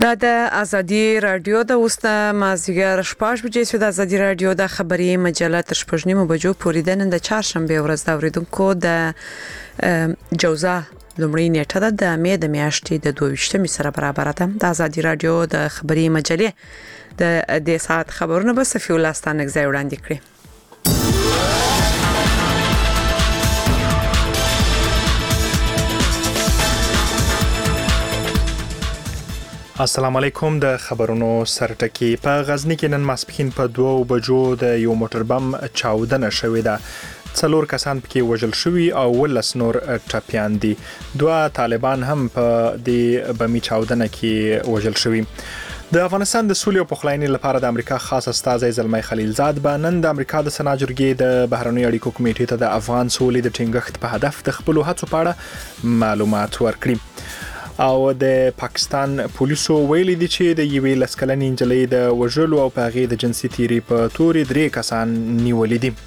دا د ازادي رادیو د اوسه مازیګر شپږ بجې سو د ازادي رادیو د خبري مجله تر شپږ بجو پورې د نن د چهارشنبه ورځ د اوریدونکو د جوزا لومړی نیټه د مې د میاشتې د 22 سره برابر ده د ازادي رادیو د خبري مجلې د ساعت خبرونه به صفي الله ستانک ځای وړاندې کړي. السلام علیکم. د خبرونو سرټکی په غزنی کې نن ماسپښین په 2 بجو د یو موټر بم چاودنه شوې ده. 4 کسان پکې وژل شوي او 19 نور ټپيان دي. 2 طالبان هم په دې بمي چاودنه کې وژل شوي. د افغانستان د سولې او پخلاینې لپاره د امریکا خاص استازی زلمی خلیلزاد به نن د امریکا د سنا جرګې د بهرنیو اړیکو کمیټې ته د افغان سولې د ټینګښت په هدف د خپل هڅو په اړه معلومات ورکړي. او د پاکستان پولیسو ویلي دي چې د یوې لسکلنې نجلۍ د وژلو او په هغې د جنسي تیري په تورې 3 کسان نیولي دي.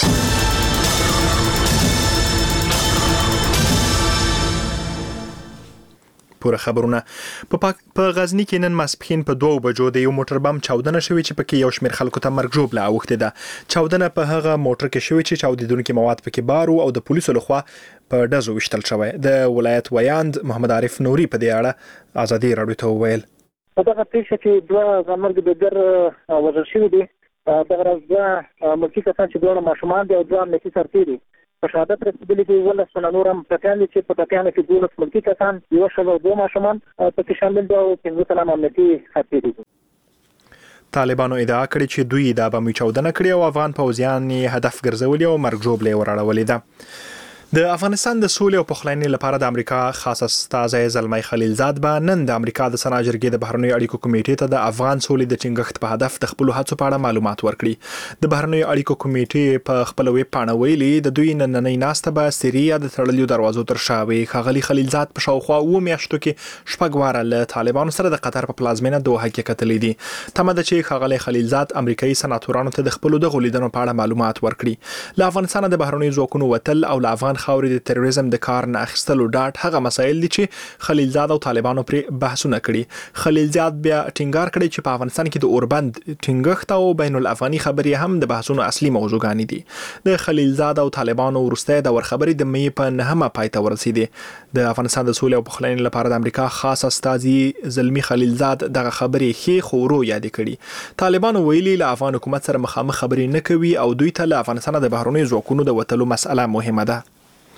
پوره خبرونه په غزنی کې نن ماسپښین په 2 بجو د یو موټر بم چاودنه شوې چې پکې یو شمېر خلکو ته مرګ ژوبله اوښتې ده. چاودنه په هغه موټر کې شوې چې چاودیدونکي مواد پکې بارو او د پولیسو لخوا په ډزو وشتل شوی. د ولایت ویاند محمد عارف نوري په دې اړه ازادي رادیو ته وویل: په دغه پیښه کې 2 مرګ د ګر وژل شوي دي. دغه ورځ ملکي کسان چې 2 ماشومان دي او 2 امنیتي سرتیري په شهادت رسیدلي دي. 19 نور هم ټپیان دي چې په ټپیانو کې 12 ملکي کسان، 1 ښځه او 2 ماشومان پکې شامل دي او 15 تنه امنیتي سرتیري دي. طالبانو ادعا کړې چې دوی د بمي چاودنه کړې او افغان پوځیان یې هدف ګرځولي او مرګ ژوبله وراړولې ده. د افغانستان د سولې او پخلاینې لپاره د امریکا خاص استازی زلمی خلیلزاد به نن د امریکا د سنا جرګې د بهرنیو اړیکو کمیټې ته د افغان سولې د ټینګښت په هدف د خپل هڅو په اړه معلومات ورکړي. د بهرنیو اړیکو کمیټې په خپل ویب پاڼه ویلي د دوی نننۍ ناسته به سریه د تړلو دروازو تر شا وي. ښاغلي خلیلزاد په شاوخوا 2 میاشتو کې 4 واره له طالبانو سره د قطر په پلازمینه دوحه کې کتلې دي. تمه ده چې ښاغلي خلیلزاد امریکایي سناتورانو ته د خپل دغه لیدنو په اړه معلومات ورکړي. له افغانستان د بهرنیو ځواکونو وتل او له افغان خاورې د تروریزم د کار نه اخیستلو ډاټ هغه مسایل دي چې خلیلزاد او طالبانو پر بحثونه کړي. خلیلزاد بیا ټینګار کړی چې په افغانستان کې د اوربند ټینګښت او بین الافغاني خبرې هم د بحثونو اصلي موضوعګانې دي. د خلیلزاد او طالبانو وروستۍ د خبرې د مې په 9مه پای ته ورسېدې. د افغانستان د سولې او پخلاینې لپاره د امریکا خاص استازي زلمی خلیلزاد دغه خبرې خې خورو یاد کړي. طالبانو ویلي له افغان حکومت سره مخامخ خبرې نه کوي او دوی ته له افغانستان د بهرنیو ځواکونو د وتلو مسأله مهمه ده.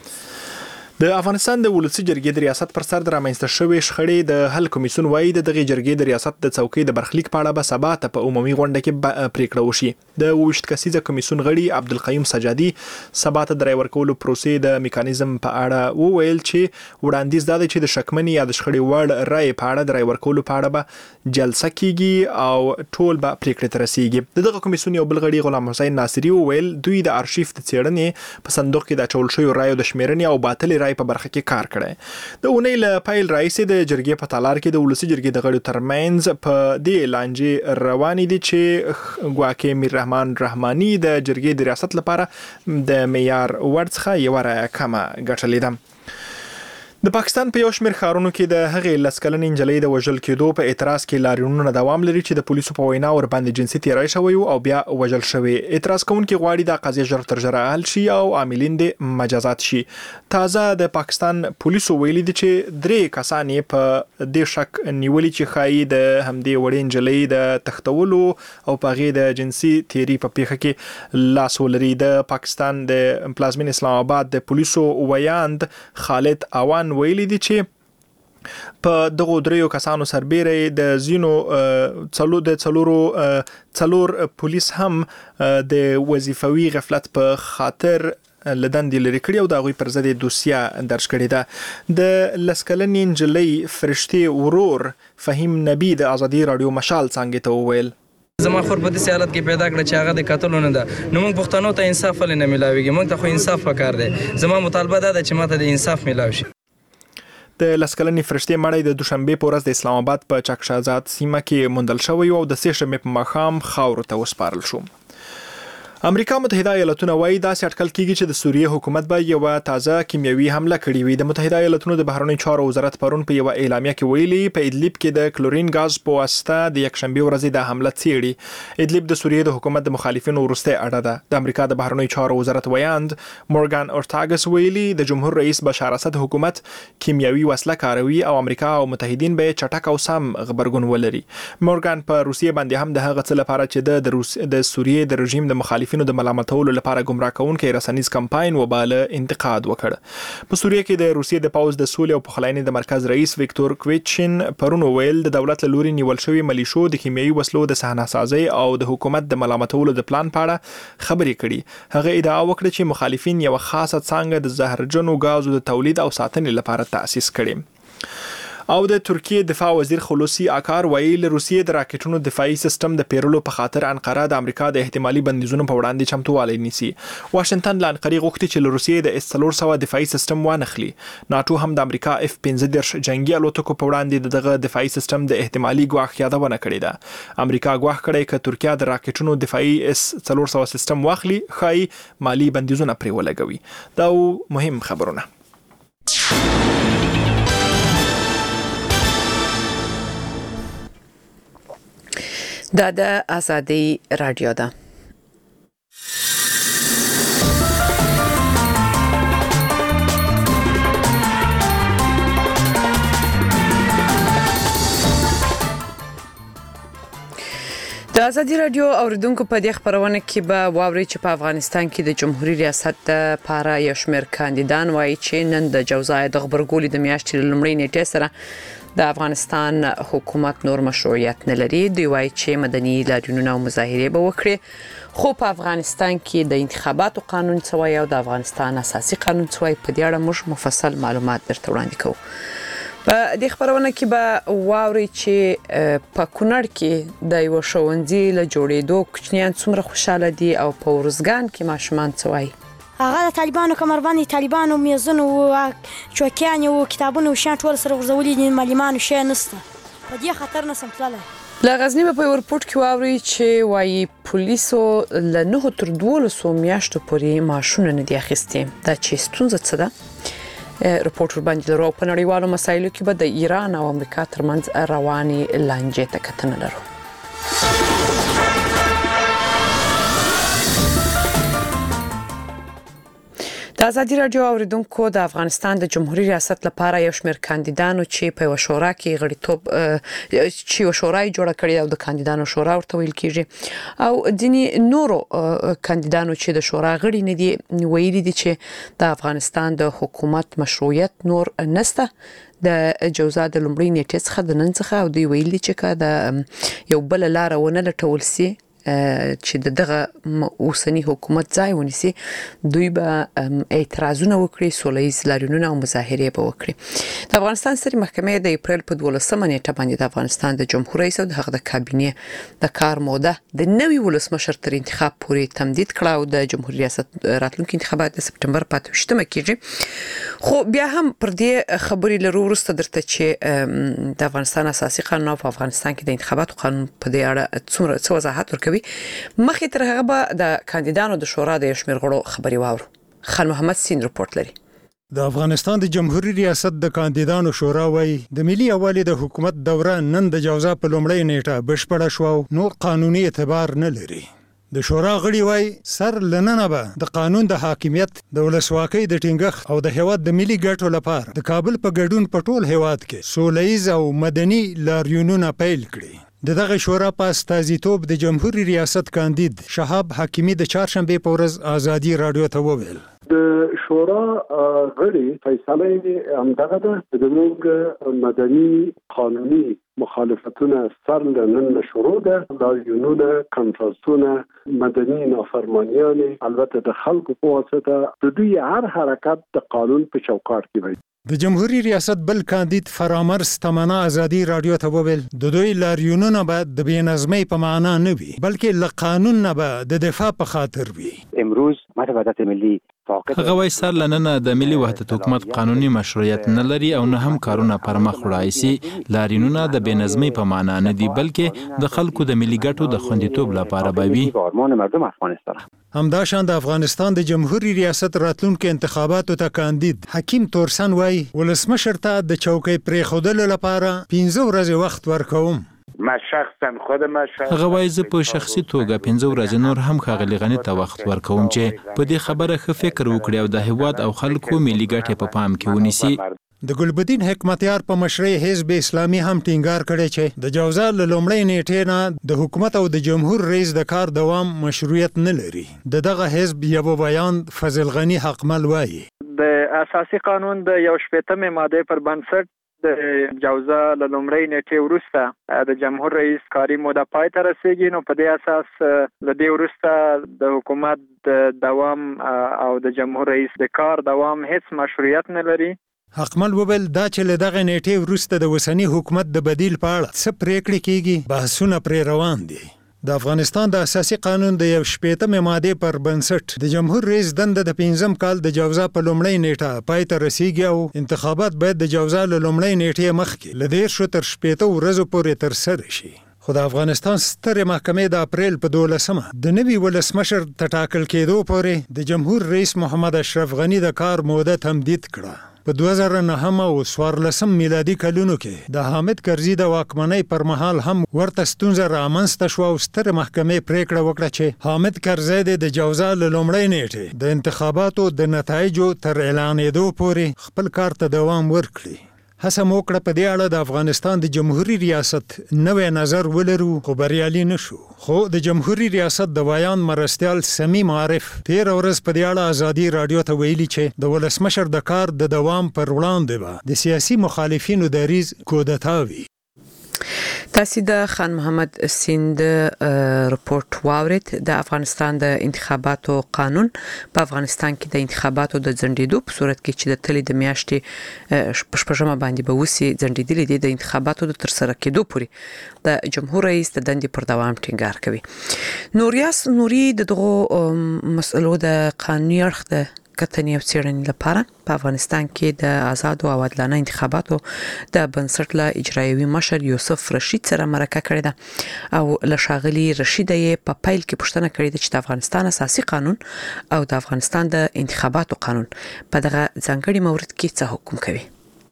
د افغانستان د ولسی جرګې د ریاست پر سر د رامنځته شوې شخړې د حل کمیسیون وایي د دغه جرګې د ریاست د څوکۍ د برخلیک په اړه به سبا ته په عمومي غونډه کې پریکړه وشي. د 20 کسیزه کمیسیون غړي عبدالقیوم سجادي سبا ته د رای ورکولو پروسې د میکانیزم په اړه وویل چې وړاندیز دا دی چې د شکمنې یا د شخړې وړ رای په اړه د رای ورکولو په اړه به جلسه کیږي او ټول به پریکړه ته رسیږي. دغه کمیسیون یو بل غړي غلام حسین ناصری وویل دوی د ارشیف د څېړنې په صندوق کې د ټول شوی رای د شمیرنې او باطل رای په برخه کې کار کړی. د اونۍ له پیل راځي د جرګې په تالار کې د ولسی جرګې د غړو ترمنځ په دې لانجې روانې دي چې ګواکې میر رحمان رحماني د جرګې د ریاست لپاره د معیار ورڅخه یو رای کمه ګټلې ده. د پاکستان په یو شمېر ښارونو کې د هغې لسکلنې نجلۍ د وژل کېدو په اعتراض کې لاریونونه دوام لري چې د پولیسو په وینا ورباندې جنسي تیری شوی او بیا وژل شوی. اعتراض کوونکي غواړي دا قضیه ژر تر ژره حل شي او عاملین دې مجازات شي. تازه د پاکستان پولیسو ویلي دي چې 3 کسان یې په دې شک نیولي چې ښایي د همدې وړې نجلۍ د تښتولو او په هغې د جنسي تیری په پیښه کې لاس ولري. د پاکستان د پلازمین اسلام آباد د پولیسو ویاند خالد اوان ویلي دي چې په دغه 3 کسانو سربېره د زینو څلور پولیس هم د وظیفوي غفلت په خاطر لدندې لري کړی او د هغوی پر ضد دوسیه درج کړې ده. د لسکلنې نجلۍ فرشتې ورور فهیم نبی د ازادي رادیو مشال څنګه ته وویل: زما خور په داسې حالت کې پیدا کړه چې هغه د قتلونه ده. نو موږ پښتنو ته انصاف ولې نه ملاویږي؟ موږ ته خو انصاف پکار دی. زما مطالبه دا ده چې ماته د انصاف ملاوي شي. د لسکلنې فرشتې مړی د دوشنبه په ورځ د اسلام آباد په چکشازاد سیمه کې موندل شوی او د 3 شنبه په ماښام خاورو ته وسپارل شو. امریکا متحده ایالاتونه وايي داسې اټکل کیږي چې د سوریې حکومت به یو تازه کیمیاوي حمله کړې وي. د متحده ایالاتونو د بهرنیو چارو وزارت پرون په یو اعلامیه کې ویلي په ادلیب کې د کلورین غاز په واسطه د یکشنبه ورځې د حمله څېړي. ادلیب د سوریې د حکومت د مخالفینو وروستۍ اډه ده. د امریکا د بهرنیو چارو وزارت ویاند مورګان اورتاګس ویلي د جمهور رئیس بشار اسد حکومت کیمیاوي وسله کاروي او امریکا او متحدین به چټک او سم غبرګون ولري. مورګان په روسیې باندې هم د هغه څه لپاره چې د سوریې د رژیم د مخالفینو د ملامتولو لپاره گمراه کونکي رسنیز کمپاین وباله انتقاد وکړ. په سوریه کې د روسیې د پاوز د سولې او پخلاینې د مرکز رئیس ویکتور کویچین پرون ویل د دولت له لوري نیول شوی ملیشو د کیمیاوي وسلو د صحنه سازي او د حکومت د ملامتولو د پلان په اړه خبرې کړي. هغه ادعا وکړه چې مخالفین یو خاصه څانګه د زهرجنو غازو د تولید او ساتنې لپاره تأسیس کړي. او د ترکیه دفاع وزیر خلوصي آکار ویل روسیې د راکټونو دفاعي سیستم د پیرلو په خاطر انقره د امریکا د احتمالي بندیزونو په وړاندې چمتووالی نیسي. واشنگټن له انقرې غوښتي چې له روسیې د S-400 دفاعي سیستم وانخلي. ناتو هم د امریکا F-15 جنگي الوتکو په وړاندې دغه دفاعي سیستم د احتمالي ګواښ یادونه کړې ده. امریکا ګواښ کړی چې ترکیه د راکټونو دفاعي S-400 سیستم واخلي خای مالی بندیزونه پرې ولګوي. دا مهم خبرونه. دا د آزادی رادیو ده. د آزادی رادیو اوریدونکو په دې خبرونه کې به واوري چې په افغانستان کې د جمهوریت ریاست لپاره یو شمېر کاندیدان وایي چې نن د جوزای د خبرګولې د میاشتې لومړۍ نیټې سره د افغانستان حکومت نور مشروعیت نه لري. دوی وایي چې مدني لاریونونه او مظاهرې به وکړي، خو په افغانستان کې د انتخاباتو قانون څه وایي او د افغانستان اساسي قانون څه وایي په دې اړه موږ مفصل معلومات درته وړاندې کوو. په دې خبرونه کې به واوري چې په کونړ کې د یو ښوونځي له جوړېدو کوچنیان څومره خوشاله دي او په ورزګان کې ماشومان څه وایي. هغه د طالبانو کمربند طالبانو میزونه او چوکیان او کتابونه او شان ټول سره ورزولي دي، معلمانو شي نسته، په دې خطر نسم تللی. له غزنی په ورپورټ کې واوري چې وایي پولیسو له 9 تر 12 میاشتو پورې معاشونه نه دي اخیستي. دا چې ستونزه څه ده؟ رپورټ ورباندې درو. په نړیوالو مسایلو کې به د ایران او امریکا ترمنځ رواني لانجې ته کتنه لرو. د آزادی رادیو اوریدونکو د افغانستان د جمهوریت ریاست لپاره یو شمېر کاندیدانو چې په یو شورا کې غړیتوب چې یو شورا جوړه کړې او د کاندیدانو شورا ورته ویل کیږي او ځینې نورو کاندیدانو چې د شورا غړي نه دي ویلي دي چې د افغانستان د حکومت مشروعیت نور نسته. د جوزا د لومړۍ نیټې څخه د نن څخه او دوی ویلي چې د یو بل لار ونه لټول سي چې دغه اوسنی حکومت ځای ونیسي، دوی به اعتراضونه وکړي، سولهییز لاریونونه او مظاهرې به وکړي. د افغانستان سترې محکمې د اپریل په 12 نیټه باندې د افغانستان د جمهور رئیس او دغه د کابینې د کار موده د نوي ولسمشر تر انتخاب پورې تمدید کړه او د جمهور ریاست راتلونکي انتخابات د سپټمبر په 28مه کېږي. خو بیا هم پر دې خبرې لرو وروسته درته چې د افغانستان اساسي قانون او په افغانستان کې د انتخاباتو قانون په دې اړه څه وضاحت ورکوي. مخکې تر هغه به د کاندیدانو د شورا د شمېر غړو خبري واورو. خان محمد سین رپورټ لري. د افغانستان د جمهوریت ریاست د کاندیدانو شورا وایي د ملي یووالي د حکومت دوره نن د جوزا په لومړۍ نیټه بشپړه شوه او نور قانوني اعتبار نه لري. د شورا غړي وایي سر لننه به د قانون د حاکمیت د ولسواکۍ د ټینګښت او د هیواد د ملي ګټو لپاره د کابل په ګډون په ټول هیواد کې سولهییز او مدني لاریونونه پیل کړي. دغه شورا په استازیتوب د جمهوریت ریاست کاندید شهاب حکیمی د چهارشنبه په ورځ آزادی رادیو ته وویل د شورا غړي فیصله همدغه ده د موږ مدني قانوني مخالفتونه سر لنن شروع ده، لاریونونه، کنفرانسونه، مدني نافرمانیان، البته د خلکو په واسطه د دوی هر حرکت د قانون په چوکاټ کې وي. د جمهوریت ریاست بل کاندید فرامرز تمنا آزادی رادیو ته وویل د دوی لاریونونه به د بېنظمۍ په معنا نه وي بلکې له قانون نه به د دفاع په خاطر وي. امروز متوجه ملي هغه وایي سر لننه د ملي وحدت حکومت قانوني مشروعیت نه لري او نه هم کارونه پر مخ وړای شي. لاریونونه د بېنظمۍ په معنا نه دي بلکې د خلکو د ملي ګټو د خوندیتوب لپاره به وي. همداشان د افغانستان د جمهوریت ریاست راتلونکو انتخاباتو ته کاندید حکیم تورسن وای ولسمشر ته د چوکۍ پریښودلو لپاره 15 ورځې وخت ورکوم. هغه وایي زه په شخصي توګه 15 ورځې نور هم ښاغلي غني ته وخت ورکوم چې په دې خبره ښه فکر وکړي او د هیواد او خلکو ملي ګټې په پام کې ونیسي. د ګلبدین حکمتیار په مشرۍ حزب اسلامي هم ټینګار کړی چې د جوزا له لومړۍ نیټې نه د حکومت او د جمهور رئیس د کار دوام مشروعیت نه لري. دغه حزب یو بیان فضل غنی حقمل وایي د اساسي قانون د 18مې ماده پر بنسټ د جوزا له لومړۍ نیټې وروسته د جمهور رئیس کاري موده پای ته رسیږي. نو په دې اساس له دې وروسته د حکومت د دوام او د جمهور رئیس د کار دوام هیڅ مشروعیت نه لري. حقمل وویل دا چې له دغه نیټې وروسته د اوسني حکومت د بدیل په اړه څه پریکړې کیږي بحثونه پرې روان دي. د افغانستان د اساسي قانون د 18مې ماده پر بنسټ د جمهور رئیس دنده د 15 کال د جوزا په لومړۍ نیټه پای ته رسیږي او انتخابات باید د جوزا له لومړۍ نیټې مخکې له 10 تر 15 ورځو پورې ترسره شي. خو د افغانستان سترې محکمې د اپریل په 12مه د نوي ولسمشر ته ټاکل کېدو پورې د جمهور رئیس محمد اشرف غني د کار موده تمدید کړه. په 2009 او 14 میلادي کلونو کې د حامد کرزي د واکمنۍ پر مهال هم ورته ستونزه رامنځته شوه او سترې محکمې پریکړه وکړه چې حامد کرزي د جوزا له لومړۍ نیټې د انتخاباتو د نتایجو تر اعلانېدو پورې خپل کار ته دوام ورکړي. هڅه مو وکړه په دې اړه د افغانستان د جمهوریت ریاست نوې نظر ولرو خو بریالي نشو. خو د جمهوریت ریاست د ویان مرستیال سمیم عارف 13 ورځ په دې اړه ازادي رادیو ته ویلي چې د ولسمشر د کار د دوام پر وړاندې به د سیاسي مخالفینو دریځ کودتا وي. تاسو د خان محمد سیند رپورت واورید. د افغانستان د انتخاباتو قانون په افغانستان کې د انتخاباتو د ځنډېدو په صورت کې چې د تلې د میاشتې پښپژمه باندې به وسی ځنډېدلې دي د انتخاباتو د ترسره کېدو پورې د جمهور رئیس د دندې پر دوام ټینګار کوي. نوریاس نوري دغه مسلو د قانوني اړخ د کتنې او څېړنې لپاره په افغانستان کې د آزاد او عادلانه انتخاباتو د بنسټ له اجرایوي مشر یوسف رشید سره مرکه کړې ده او له ښاغلي رشید یې په پیل کې پوښتنه کړې ده چې د افغانستان اساسي قانون او د افغانستان د انتخاباتو قانون په دغه ځانګړي مورد کې څه حکم کوي.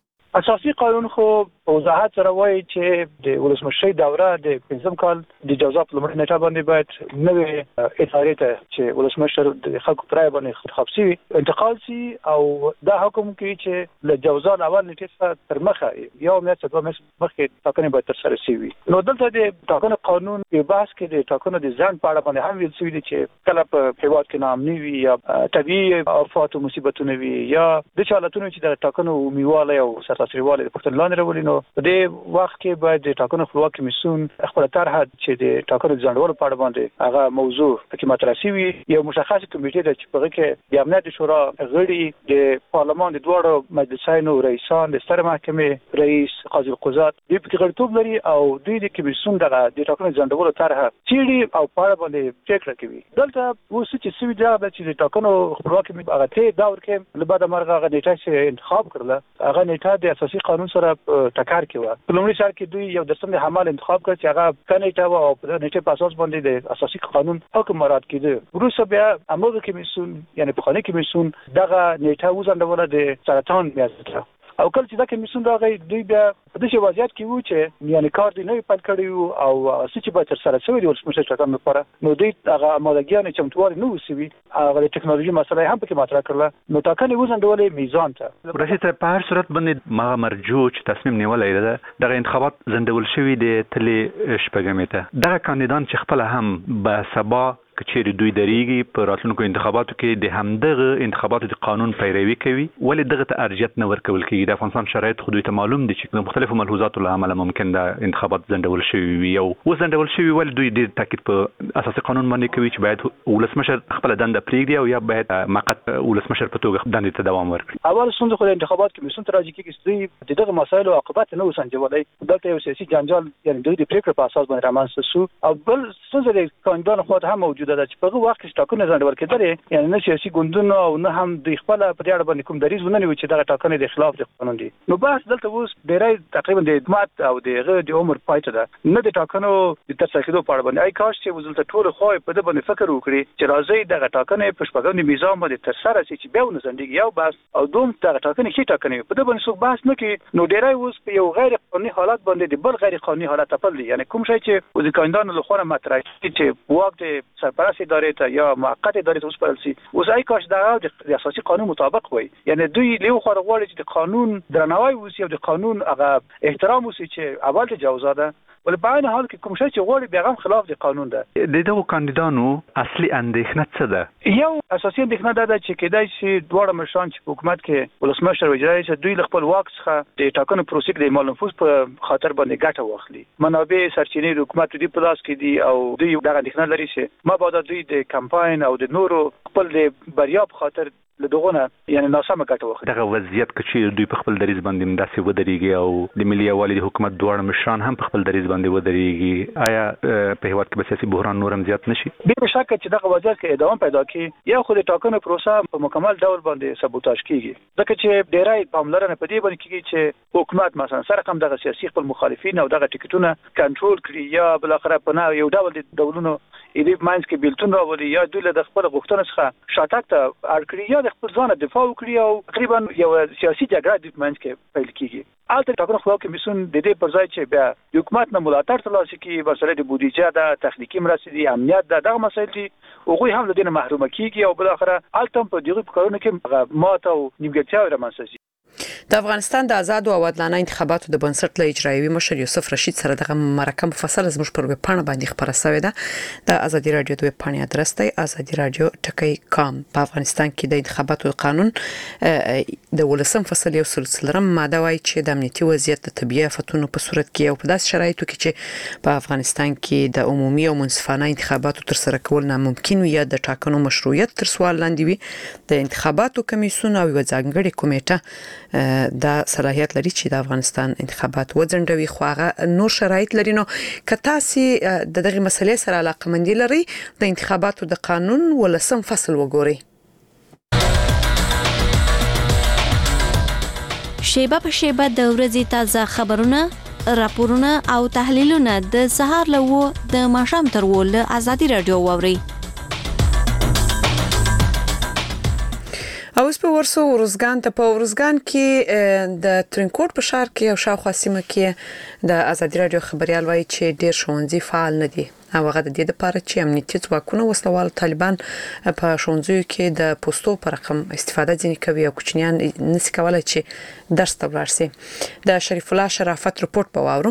اساسي قانون خو په وضاحت سره وایي چې د ولسمشرۍ دوره د 15 کال د جوزا په لومړۍ نیټه باندې باید نوې ادارې ته چې ولسمشر د خلکو پر رایه باندې انتخاب شي انتقال شي او دا حکم کوي چې له جوزا اول نیټې څخه تر مخه یو میاشت دوه میاشتې مخکې ټاکنې باید ترسره شي. نو دلته د ټاکنو قانون په بحث کې د ټاکنو د ځنډ په اړه باندې هم ویل شوي دي چې کله په هیواد کې ناامني وي یا طبیعي آفات او مصیبتونه وي یا د حالتونو چې د ټاکنو میواله او سرتاسریواله د پښتون لاندې راولي. نو په دې وخت کې باید د ټاکنو خپلواک کمیسیون خپل طرحه چې د ټاکنو ځنډولو په اړه باندې هغه موضوع پکې مطرح شي. یو مشخص کمیټه د چې په کې د امنیت شورا غړي د پارلمان د دوه مجلسونو رئیسان د ستر محکمې رئیس قاضي القضات د پکې غړیتوب لري او دوی د کمیسیون د ټاکنو ځنډولو طرحه چیرې او په اړه باندې فکر کوي. دلته اوس چې سوي دا چې د ټاکنو خپلواک کمیټه هغه ته داور کې لباده مرغه غږ نیټه انتخاب کړل هغه نیټه د اساسي قانون سره ټکر کې و. په لومړي سر کې دوی یو درسم د حمل انتخاب کړ چې هغه کنيټه او په نیټه په اساس باندې د اساسي قانون حکم مراد کړي. وروسته بیا امر کمیسیون یعنی په خانه کمیسیون دغه نیټه وزندوله د سرطان میاشته او کله چې دا کمیسیون راغی دوی بیا په دې وضعیت کې وو چې یعنی کار دی نه پد کړی او چې به تر سره شوی د ولسمشر ټاکنو لپاره نو دوی هغه امادګیان چمتووالي نه وسوي هغه د ټکنالوژي مسله هم پکې مطرح کړل. نو ټاکنې وزندولې میزان ته رئیس په هر صورت باندې ما مرجو چې تصمیم نیولای دی دغه انتخابات زندول شوی د تلې شپږمې ته دغه کاندیدان چې خپل هم به سبا کچېری دوی دریږي په راتلونکو انتخاباتو کې د همدغه انتخاباتو د قانون پیروي کوي ولې دغه ته ارجحیت نه ورکول کېږي. د افغانستان شرایط خو دوی ته معلوم دي چې مختلفو ملحوظاتو له امله ممکن د انتخابات زندول شوي وي او وزندول شوي ولې دوی ډېر تاکید په اساسي قانون باندې کوي چې باید ولسمشر خپل دنده پرېږدي او یا باید مقت ولسمشر په توګه دندې ته دوام ورکړي. اول ستونزه خو د انتخابات کمیسیون ته راځي چې دوی دغه مسایل او عواقبات نه وسنجولای. دلته یو سیاسي جنجال یعنی دوی د پریکړې په اساس باندې رامنځته شو او بل ستونزه د کاندیدانو خو هم موجوده موجوده ده چې په هغه وخت کې ټاکنې ځنډول کېدلې یعنی نه سیاسي ګوندونه او نه هم د خپل په دې اړه باندې کوم دریځ ونه نیوي چې دغه ټاکنې د خلاف د قانون دي. نو بحث دلته اوس ډېری تقریبا د اعتماد او د عمر پای ته ده نه د ټاکنو د ترسره کېدو په اړه باندې ای کاش چې وزلته ټول خو په دې باندې فکر وکړي چې راځي دغه ټاکنې په شپږم نظام باندې ترسره شي چې بیا ونه ځنډيږي یو بحث او دوم دغه ټاکنې شي ټاکنې په دې باندې څوک بحث نه کوي. نو ډېری اوس په یو غیر قانوني حالت باندې د بل غیر قانوني حالت خپل دي یعنی کوم شی چې د کاندیدانو لخوا مطرح شي چې واک د سرپرست ادارې ته یا موقت ادارې ته وسپارل شي اوس ای کاش دغه د اساسي قانون مطابق وي یعنی دوی له خو غواړي چې د قانون درناوی وشي او د قانون هغه احترام وشي چې اول تجاوز ده ول په عین حال کې کوم شی چې غواړي بیا هم خلاف د قانون ده. د دغه کاندیدانو اصلي اندېښنه څه ده؟ یو اساسي اندېښنه ده چې کېدای شي دواړه مشران چې په حکومت کې ولسمشر او اجرایي چې دوی له خپل واک څخه د ټاکنو پروسې د مال نفوذ په خاطر باندې ګټه واخلي. منابع سرچینې د حکومت دی په لاس کې دي او دوی دغه اندېښنه لري چې ما بعد دوی د کمپاین او د نورو خپل د بریا په خاطر له دغونه یعنی ناسمه ګټه واخلي. دغه وضعیت کې دوی په خپل دریځ باندې مداسې ودرېږي او د ملي یووالي د حکومت دواړه مشران هم په خپل دریځ باندې ودرېږي آیا په هیواد کې به سیاسي بحران نور هم زیات نشي؟ بې شک چې دغه وضعیت کې ادامه پیدا کړي یا خو د ټاکنو پروسه په مکمل ډول باندې سبوتاژ کیږي ځکه چې ډېری پاملرنه په دې باندې کیږي چې حکومت مثلا سره کوم دغه سیاسي خپل مخالفین او دغه ټیکټونه کنټرول کړي یا بل اخر په نه یو ډول د ډولونو ایدې ماینز کې بیلتون راوړي یا دوی له خپل غوښتنو څخه شاتګ ته اړ کړي یا د خپل ځان دفاع وکړي او تقریبا یو سیاسي جګړه د ماینز کې پیل کیږي. البته ټاکنو خو کمیسیون د دې پر ځای چې بیا د حکومت نه ملاتړ ترلاسه کړي ورسره د بودیجه د تخنیکی مرستې دي امنیت دغه مسایل دي هغوی هم له دې نه محروم کیږي او بل اخره البته په دغه کارونو کې ماته او نیمګړتیاوې رامنځته شي. د افغانستان د آزاد او عادلانه انتخاباتو د بنسټ له اجرایوي مشر یوسف رشید سره دغه مرکه مفصل زموږ پر ویب پاڼه باندې خبره شوې ده. د ازادي رادیو د ویب پاڼې ادرس دی azadi.radio.com. په افغانستان کې د انتخاباتو قانون د 18 فصل 1 ماده وايي چې د امنیتي وضعیت د طبيعي آفتونو په صورت کې او په داسې شرایطو کې چې په افغانستان کې د عمومي او منصفانه انتخاباتو تر سره کول ناممکن وي یا د ټاکنو مشروعیت تر سوال لاندې وي د انتخاباتو کمیسیون او ځانګړي کمیټه دا صلاحیت لري چې د افغانستان انتخابات وځنډوي خو هغه نور شرایط لري. نو کته سي دغه مسلې سره علاقه مندي لري د انتخاباتو د قانون 18 فصل وګوري. شیبه په شیبه د ورځې تازه خبرونه راپورونه او تحلیلونه د سهار له د ماښام تر ول ازادي رادیو ووري. اوس په ورسو ورزګان ته په ورزګان کې د ترینکوټ په ښار کې او شاوخوا سیمه کې د ازادي رادیو خبريال وایي چې ډېر ښوونځي فعال نه دي او هغه د دې لپاره چې امنیتي ځواکونه وسلوال طالبان په ښوونځیو کې د پوسټو پر رقم استفاده ځنې کوي او کوچنیان نشي کولای چې درس ته ولاړ شي. د شریف الله شرافت رپورت په واورو.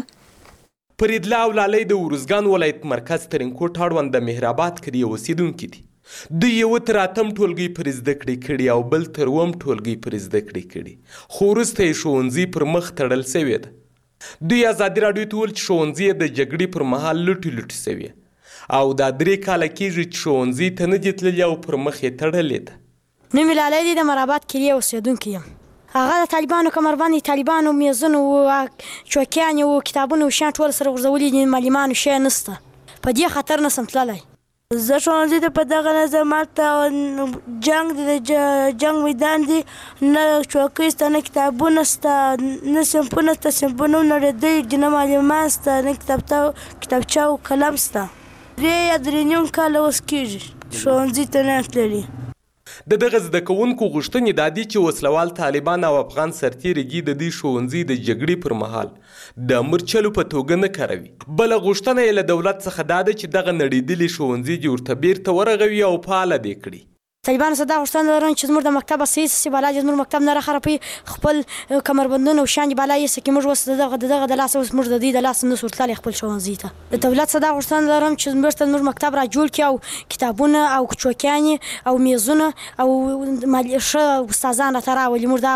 پریدلا ولالۍ د ورزګان ولایت مرکز ترینکوټ اړوند د مهرآباد کلی اوسیدونکو دي. دوی یو تر اتم ټولګي پر زده کړې کړي او بل تر اووم ټولګي پر زده کړې کړي خو وروسته یې ښوونځي پر مخ تړل شوي ده. دوی ازادي راډیو ته وویل چې ښوونځي د جګړې پر مهال لوټې شوي او دا 3 کاله کېږي چې ښوونځي ته نه دي تللي او پر مخ یې تړلې ده. نوم یې لالی دی د مراباد کلي اوسېدونکی یم. هغه د طالبانو کمربند طالبانو میزونه او چوکیانې او کتابونه او شیان ټول سره غورځولي دي معلمانو شی نشته په دې خاطر نشم تللی. زه ښوونځي ته په دغه نظامات ته جنګ د جنګ میدان دی نه چوکۍ شته نه کتابونه شته نه صنفونه شته صنفونه نړېدلي نه معلمان شته نه کتابچه او قلم شته. 3 یا 3.5 کاله اوس کېږي ښوونځي ته نه تللي. د دغه زده کوونکو غوښتنې دا دي چې وسلوال طالبان او افغان سرتیري د دې ښوونځي د جګړې پر مهال د مرچلو په توګه نه کاروي. بل غوښتنه یې له دولت څخه دا ده چې دغه نړېدلي ښوونځي دې ورته بیرته ورغوي او فعاله دې کړي. طالبان څه دا غوښتنه لري چې زموږ د مکتب اساس سي بالا چې زموږ مکتب نه راخرپي خپل کمربندونه او شان بالا یې سکه موږ وسه دغه د لاس اوس موږ د دې د لاس نه سورتلې خپل ښوونځي ته د دولت څه دا غوښتنه لرم چې زموږ مکتب را جوړ کړي او کتابونه او چوکیانې او میزونه او مالیشه استادان را راولي موږ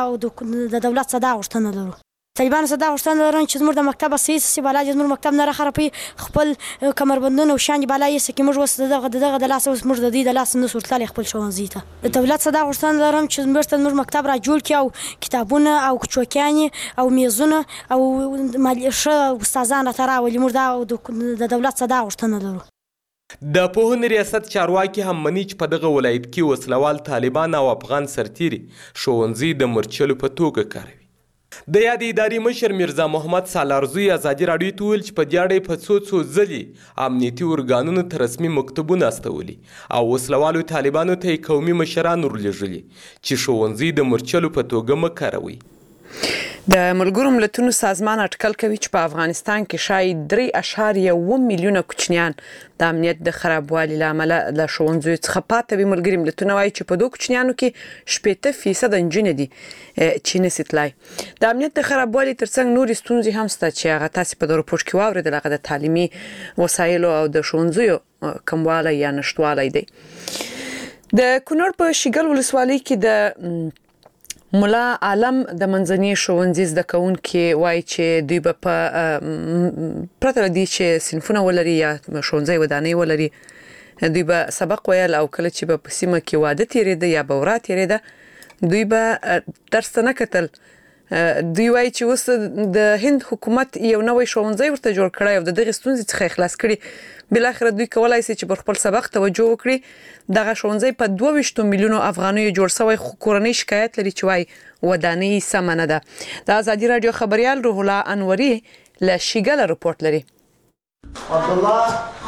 د دولت څه دا غوښتنه لرو. طالبان څه دا غوښتنه لري چې زموږ د مکتب اساس سي بالا چې زموږ مکتب نه راخرپي خپل کمربندونه او شان بالا یې سکه موږ وسه دغه د لاس اوس موږ د دې د لاس نه سورتلې خپل ښوونځي ته د دولت څه دا غوښتنه لرم چې زموږ مکتب را جوړ کړي او کتابونه او چوکیانې او میزونه او مالیشه استادان را راولي موږ د دولت څه دا غوښتنه لرو. د پوهنې ریاست چارواکي هم مني چې په دغه ولایت کې وسلوال طالبان او افغان سرتیري ښوونځي د مرچلو په توګه کاروي. د یادې ادارې مشر میرزا محمد سالارزوی ازادي راډیو ته وویل چې په دې اړه یې په څو ځلې امنیتي ارګانونو ته رسمي مکتوبونه استولي او وسلوالو طالبانو ته یې قومي مشران ورلېږلي چې ښوونځي د مرچلو په توګه مه کاروئ. د ملګرو ملتونو سازمان اټکل کوي چې په افغانستان کې شاید 3.1 میلیونه کوچنیان د امنیت د خرابوالي له امله له ښوونځیو څخه پاتې وي. ملګري ملتونه وایي چې په دوه کوچنیانو کې 80% نجونې دي چې نشي تلای. د امنیت د خرابوالي ترڅنګ نورې ستونزې هم شته چې هغه تاسو په رپورټ کې واورېدل. هغه د تعلیمي وسایلو او د ښوونځیو کموالی یا نشټوالی دی. د کونړ په شیګل ولسوالۍ کې د مولا عالم د منځني ښوونځي زده کوونکي وایي چې دوی به په پرته له دې چې صنفونه ولري یا ښوونځی ودانۍ ولري دوی به سبق ویل او کله چې به په سیمه کې واده تیریده یا به ورا تیریده دوی به درس نه کتل. دوی وایي چې اوس د هند حکومت یو نوی ښوونځی ورته جوړ کړی او د دغې ستونزې څخه خلاص کړي. بلاخره دوی کولای شي چې پر خپل سبق توجه وکړي. دغه ښوونځی په 22 میلیونو افغانیو جوړ شوی خو کورنۍ شکایت لري چې وایي ودانۍ سمه نه ده. د ازادي راډیو خبريال روح الله انوري له شیګل رپورټ لري. عبدالله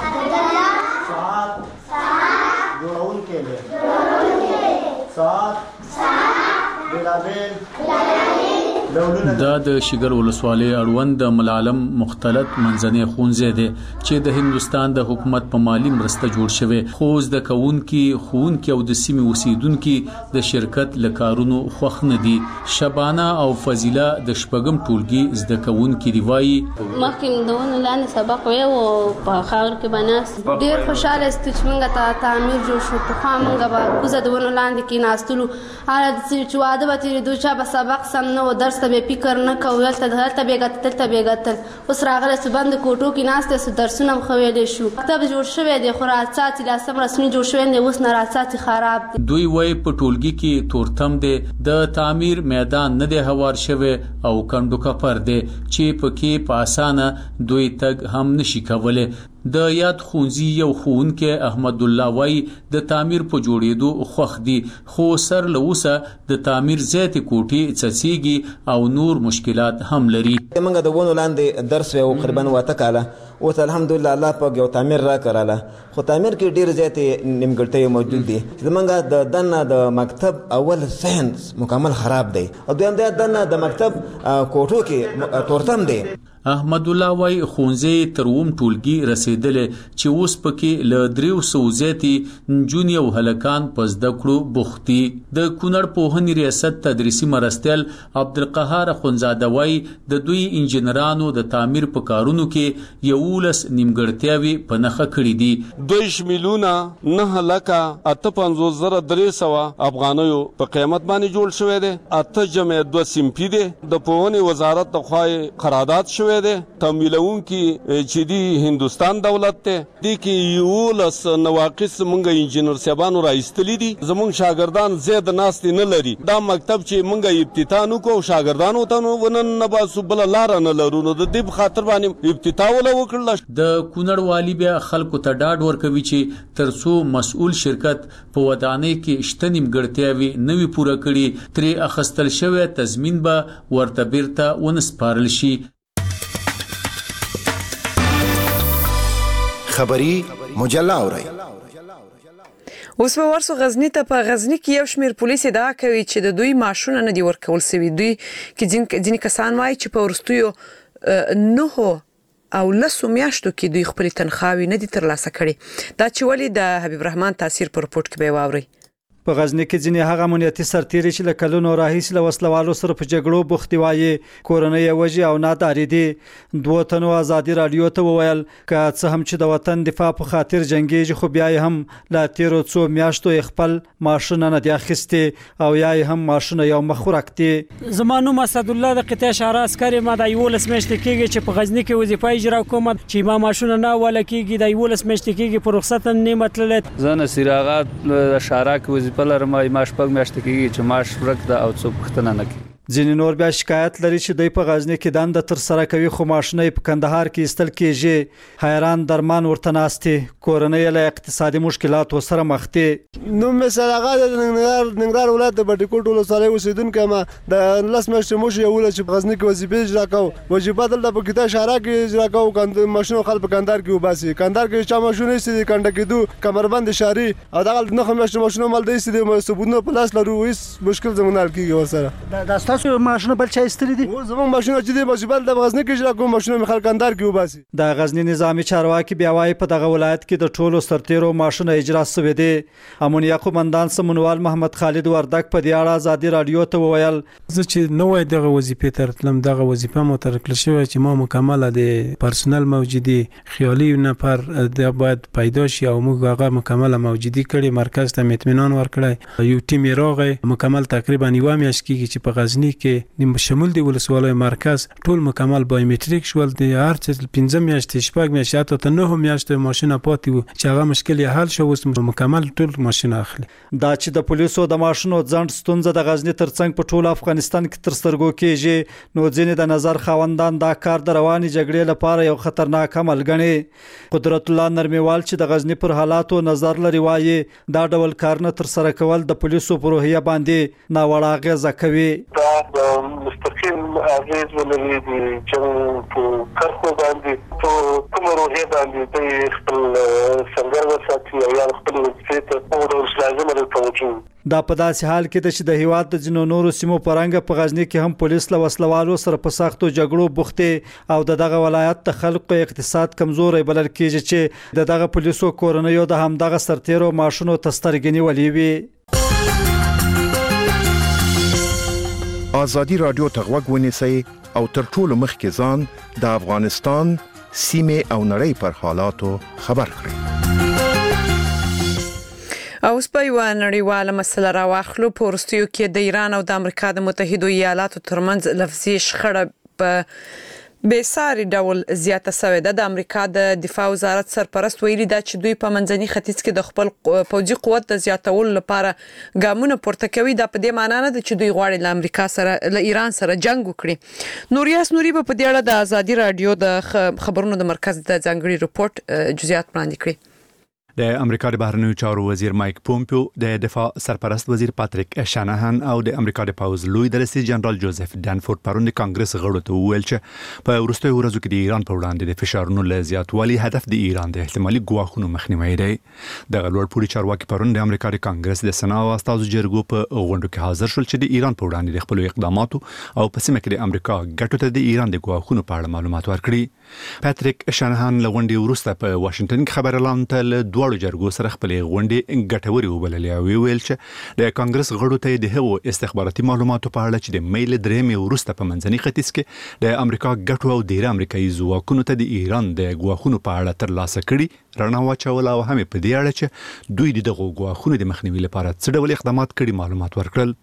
ساعت جوړونکی ساعت بلابل دا د شیګل ولسوالۍ اړوند د ملالم مختلط منځنی ښوونځی دی چې د هندستان د حکومت په مالی مرسته جوړ شوی خو زده کوونکي او د سیمې اوسیدونکي د شرکت له کارونو خوښ نه دي. شبانه او فضیله د شپږم ټولګي زده کوونکي دی وایي مخکې د ونو لاندې سبق ویو په خاور کې بناست ډېر خوشاله است چې موږ ته تعمیر جوړ شو. پخوا موږ به کوزه د ونو لاندې کېناستلو هله چې واده به تېرېدو چا به سبق سم نه و درس ته به فکر نه کوو هلته به ګټل اوس راغلی سو بند کوټو کې ناست سو درسونه هم ښه ویلی شو. مکتب جوړ شوی دی خو راڅات یې لاسم رسمي جوړ شوی دی اوس نه راڅات خراب دی. دوی وایي په ټولګي کې تورتم دی د تعمیر میدان نه دی هوار شوی او کندو کپر دی چې پکې په اسانه دوی تګ هم نشي کولی. د یاد ښوونځي یو ښوونکی احمد الله وایي د تعمیر په جوړېدو خوښ دي خو سر له اوسه د تعمیر زیاتې کوټې څڅېږي او نور مشکلات هم لري. موږ د ونو لاندې درس ویو تقریبا 8 کاله اوس الحمدلله الله پاک یو تعمیر را کړله خو تعمیر کې ډېر زیاتې نیمګړتیاوې موجود دي. زموږ د دننه د مکتب اول صحن مکمل خراب دی او دویم د دننه د مکتب کوټو کې تورتم دی. احمد الله وای ښوونځی تر اووم ټولګي رسېدلی چې اوس پکې له 300 زیاتې نجونې او هلکان په زده کړو بوخت دي. د کونړ پوهنې ریاست تدریسي مرستیال عبدالقهار اخونزاده وای د دوی انجینرانو د تعمیر په کارونو کې 11 نیمګړتیاوې په نښه کړي دي. 2 میلیونه 9,58,300 افغانیو په قیمت باندې جوړ شوی دی. 8 جمع 2 سمپی دی. د پوهنې وزارت د خوا قرارداد شوی دی. تمویلونکي چې دی هندستان دولت ته دی کې 11 نواقص مونږ انجینر صاحبانو راایستلی دي. زمونږ شاګردان زیات ناستې نه لري. دا مکتب چې مونږ افتتاح نکو شاګردانو ته ونن نه باسو بل لار نه لرو نو د دې خاطر باندې افتتاح ولا وکړل. د کونړ والی بیا خلکو ته ډاډ ورکوي چې ترڅو مسؤل شرکت په ودانۍ کې شته نیمګړتیاوې نوي پوره کړي ترې اخیستل شوی تضمین به ورته بیرته ونسپارل شي. خبری مجله اورئ. اوس به ورسو غزنی ته. په غزنی کې یو شمېر پولیس ادعا کوي چې د دوی معاشونه نه دي ورکول شوي. دوی کې ځینې کسان وایي چې په وروستیو 9 او 10 میاشتو کې دوی خپلې تنخواوې نه دي ترلاسه کړي. دا چې ولې د حبیب رحمان تاثیر په رپورټ کې به واورئ. په غزنی کې ځینې هغه امنیتي سرتیري چې له کلونو راهیسې له وسلوالو سره په جګړو بوختي وایي کورنۍ یې وژي او ناداري دي. 2 تنو ازادي راډیو ته وویل که څه هم چې د وطن دفاع په خاطر جنګېږي خو بیا یې هم له تیرو څو میاشتو خپل ماشونه نه دي اخیستي او یا یې هم ماشونه یو مخ ورک دي. زما نوم اسدالله د قطاع شهرا عسکر یم. د 11 میاشتې کېږي چې په غزنی کې وظیفه اجرا کوم چې ما ماشونه نه ولا کېږي. د 11 میاشتې کېږي په رخصت نه متللت. زه نصیر آغا د شهرا کې وظیفه لرم. ما شپږ میاشتې کېږي چې معاش ورک ده او څوک پوښتنه نه کوي. ځینې نور بیا شکایت لري چې دوی په غزنی کې دنده تر سره کوي خو ماشینه په کندهار کې استل کېږي حیران درمان ورته ناستي کورنۍ له اقتصادي مشکلاتو سره مخ دي نو مثلا هغه د ننګرهار ولایت د بټکوټ ولسوالۍ اوسیدونکو ما د لاس مشر مو یو ول چې غزنی کې وظیفه اجرا کوو وظیفه دلته په کته شهر کې اجرا کوو کاند ماشینو خلک په کندهار کې وباسي کندهار کې چا ماشینه سي کنده کېدو کمربند شهري او دغه نه خمش ماشینو مال دی سي د ثبوتونو په لاس لرو هیڅ مشکل زمونږ کېږي ورسره دا تاسو ماشینه بل چا استری دي زموږ ماشینه چې د مصیبت د غزنی کې اجرا کوو ماشینو خلک کندهار کې وباسي د غزنی نظامی چارواکي بیا وايي په دغه ولایت کې د ټولو سرتیرو ماشینه اجرا شوې دي امونیا قومندان سمونوال محمد خالد وردک په دې اړه ازادي رادیو ته وویل زه چې نوې دغه وظیفه ترتلم دغه وظیفه مو ترکل شوی چې ما مکمل د پرسونل موجودي خیالي نفر د باید پیدا شي او موږ هغه مکمل موجودي کړي مرکز ته اطمینان ورکړی یو ټیم راغی مکمل تقریبا یو میاشت کېږي چې په غزنی کې شمول دی ولسوالۍ مرکز ټول مکمل بایومټریک شول د هر څه 15 میاشتې شپږ میاشتې ته 9 میاشتې ماشینه پاتې و چې هغه مشکل یې حل شو اوس مکمل ټول ماشینه اخلي دا چې د پولیسو د ماشینو ځند ستونزه د غزنی ترڅنګ په ټول افغانستان کې تر سترګو کېږي نو ځینې د نظر خاوندان دا کار د رواني جګړې لپاره یو خطرناک عمل ګڼي قدرت الله نرمیوال چې د غزنی پر حالاتو نظر لري وایي دا ډول کارونه تر سره کول د پولیسو په روحیه باندې ناوړه اغیزه کوي دا مستقیم اغیز ولري چې په کارکو باندې په کوم روحیه باندې د خپل څنګه وساتي یا خپل وظیفه ته او د لازمه توجه دا په داسې حال کې چې د هیواد د جنو نورو سیمو پرنګ په غزنی کې هم پولیس له وسلوالو سره په سختو جګړو بوخته او دغه ولایت د خلکو اقتصاد کمزوري بلل کېږي چې دغه پولیسو کورنیو د هم دغه سرتیرو ماشونو تسترګنی ولې وي آزادی رادیو تغوږ ونیسئ او تر ټولو مخکې ځان د افغانستان سیمه او نړۍ پر حالاتو خبر کړئ او په یو نړیواله مسله راوخلو په ورستیو کې د ایران او د امریکا د متحده ایالاتو ترمنځ لفظي شخړه په بېساري ډول زیاته شوې ده د امریکا د دفاع وزارت سرپرست ویلي دا چې دوی په منځني ختیځ کې د خپل پوځي قوت د زیاتولو لپاره ګامونه پورته کوي دا په دې معنی نه ده چې دوی غواړي له امریکا سره له ایران سره جنگ وکړي نوریاس نوري په دې اړه د ازادي رادیو د خبرونو د مرکز د ځانګړي رپورت جزئیات وړاندې کړي د امریکا د بهرنیو چارو وزیر مایک پومپیو د دفاع سرپرست وزیر پاتریک شانهان او د امریکا د پوز لوی درسي جنرال جوزف ډانفورد پرون د کانګرس غړو ته وویل چې په وروستیو ورځو کې د ایران په وړاندې د فشارونو له زیاتوالي هدف د ایران د احتمالي ګواښونو مخنیوي دی د لوړ پوړي چارواکي پرون د امریکا د کانګرس د سنا او استازو جرګو په غونډه کې حاضر شول چې د ایران په وړاندې د خپل اقداماتو او په سیمه کې د امریکا ګټو ته د ایران د ګواښونو په اړه معلومات ورکړي پاتریک شانهان له غونډې وروسته په واشنگټن کې خبر اعلان ته له دوړو جرګو سره خپل غونډې ګټوري وبللې او ویل چې د کانګرس غړو ته د هغو استخباراتي معلوماتو په اړه چې د میل درېمې وروسته په منځني ختیځ کې د امریکا ګټو او ډیر امریکایي ځواکونو ته د ایران د ګواښونو په اړه ترلاسه کړي رڼا واچول او هم په دې اړه چې دوی د دغو ګواښونو د مخنیوي لپاره څه ډول اقدامات کړي معلومات ورکړل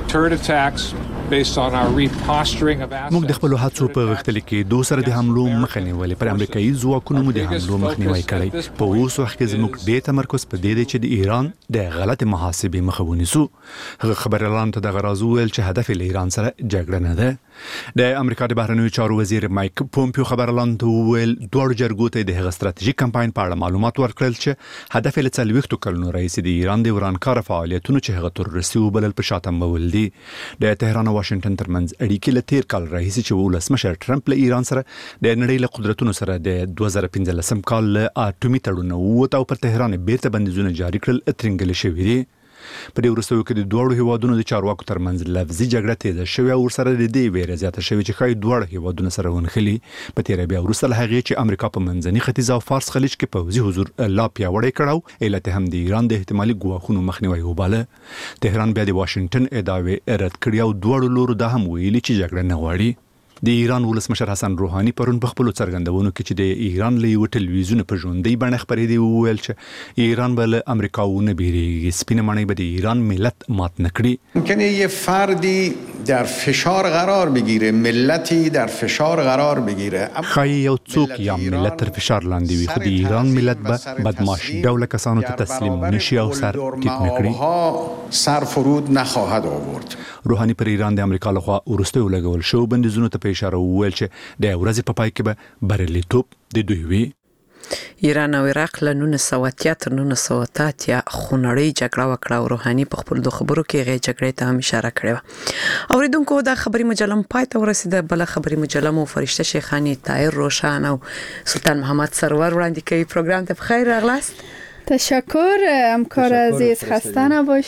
موږ د خپل هڅو په غښتلي کې دوه سره د حملو مخنیوي پر امریکایي ځواکونو مو د حملو مخنیوي کړی په اوس وخت کې زموږ د تمرکز په دې دی چې د ایران د غلط محاسبې مخه ونیسو هغه خبر اعلان ته د غراض ویل چې هدف له ایران سره جګړه نه ده د امریکا د بهرنیو چارو وزیر مایک پومپیو خبر اعلان ته ویل دوه جرګو ته د هغه ستراتیژیک کمپاین په اړه معلومات ورکړل چې هدف له 40 کلونو رئیس د ایران د ورانکار فعالیتونو چې هغه تروریستي وبلل په شاته مول دي د تهران او واشنگټن ترمنځ اړیکې له 13 کال راهیسې چې ولسمشر ټرمپ له ایران سره د نړۍ له قدرتونو سره د 2015 کال له اټومي تړون ووت او پر تهران بیرته بندیزونه جاری کړل اترنګل شوې دي په دې وروستیو کې د دوه هیوادونو د چارواکو ترمنځ لفظي جګړه تیزه شوې او سره د دې ویره زیاته شوې چې خای دوه هیوادونو سره ونخلي په تیر بیا وروسته له هغه چې امریکا په منځني ختیځ او فارس خلیج کې پوځي حضور لا پیاوړی کړو علت هم د ایران د احتمالي ګواښونو مخنیوي وباله تهران بیا د واشنگټن ادعاوې رد کړې او دوه لورو د هم ویلي چې جګړه نه غواړي د ایران ولسمشر حسن روحاني پرون په خپل څرګندونو کې چې د ایران له یو ټلویزیون په ژوندۍ بڼه خبرې دی وویل چې ایران به له امریکا ونه بیریږي سپینه معنی به د ایران ملت مات نه کړي ممکنه یه فردی در فشار قرار بگیره، ملتی در فشار قرار بگیره. خای یو څوک یا ملت تر فشار لاندې وي، خو د ایران ملت به بدمعاش ډول کسانو ته تسلیم نشي او سر ټیټ نکړي. سر فرود نخواهد آورد. روحانی پر ایران د امریکا لخوا وروستیو لګول شو بندیزونو ته په اشاره وویل چې د ورځې په پای کې به بریالیتوب د دوی وي. ایران او عراق له 1980 تر 1980 خونړۍ جګړه وکړه او روحاني په خپل دوه خبرو کې غي جګړې ته هم اشاره کړې و. اوریدونکو دا خبري مجله پای ته ورسیده. بل خبري مجله مو فرشته شیخانی، طاهر روشن او سلطان محمد سرور وړاندې کوي. پروګرام ته بخیر راغلاست. تشکر همکار عزیز، خسته نباش.